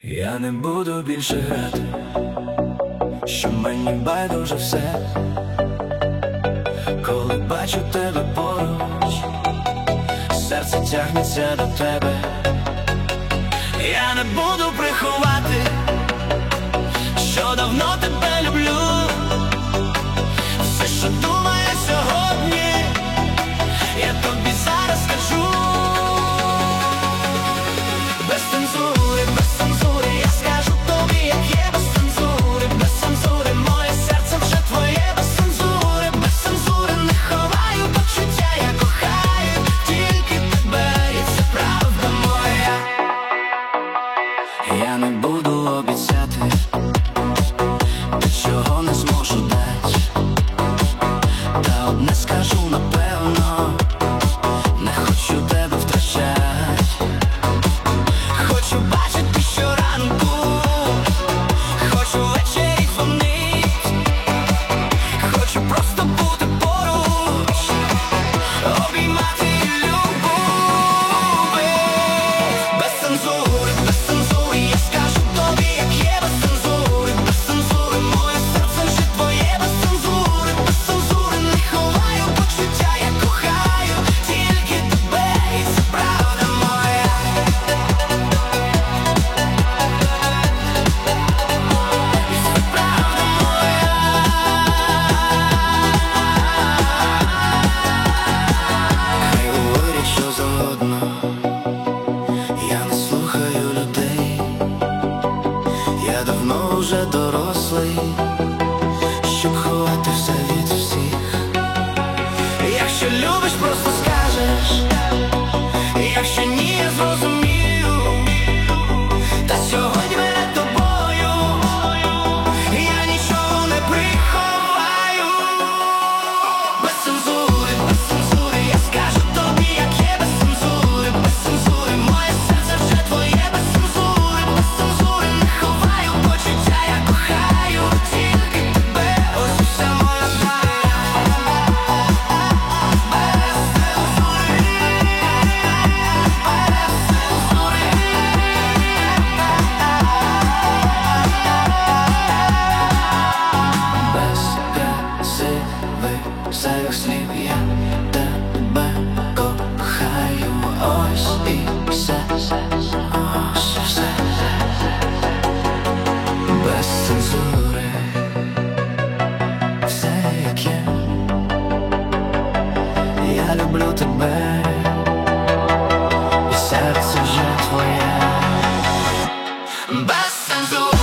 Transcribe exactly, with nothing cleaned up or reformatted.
Я не буду більше грати, що мені байдуже все. Коли бачу тебе поруч, серце тягнеться до тебе. Я не буду приховати, що давно тебе люблю. Все, що думаю сьогодні, я тобі зараз скажу. Без цензури, без цензури, я скажу тобі, як є. Без цензури, без цензури, моє серце вже твоє. Без цензури, без цензури, не ховаю почуття, я кохаю тільки тебе, і це правда моя. Я не буду обіцяти те, чого не зможу дати. Та одне скажу напевно, не хочу тебе втрачати. Хочу бачити щоранку, хочу ввечері дзвонить. Хочу просто бути поруч, обіймати і любити. Без цензури, без цензури, я скажу тобі, як є. Без цензури, без цензури, моє серце вже твоє. Без цензури, без цензури, не ховаю почуття, я кохаю тільки тебе, і це правда моя. І це правда моя. Хай говорять що завгодно, я не слухаю людей. Я давно вже дорослий, щоб ховати все від всіх. Якщо любиш, просто скажеш. Якщо ні, я зрозумію. Та сьогодні мене тобою, я нічого не приховаю. Без цензури, без цензури, я скажу тобі, як є. Без цензури, без цензури, моє серце вже твоє. Без цензури, без цензури, не ховаю почуття, я кохаю тільки тебе, ось і вся моя знає. Без цензури, без цензури. Без красивих зайвих слів я тебе кохаю, ось і все, ось і все. Без цензури, все як є. Я люблю тебе, і серце вже твоє. Без цензури.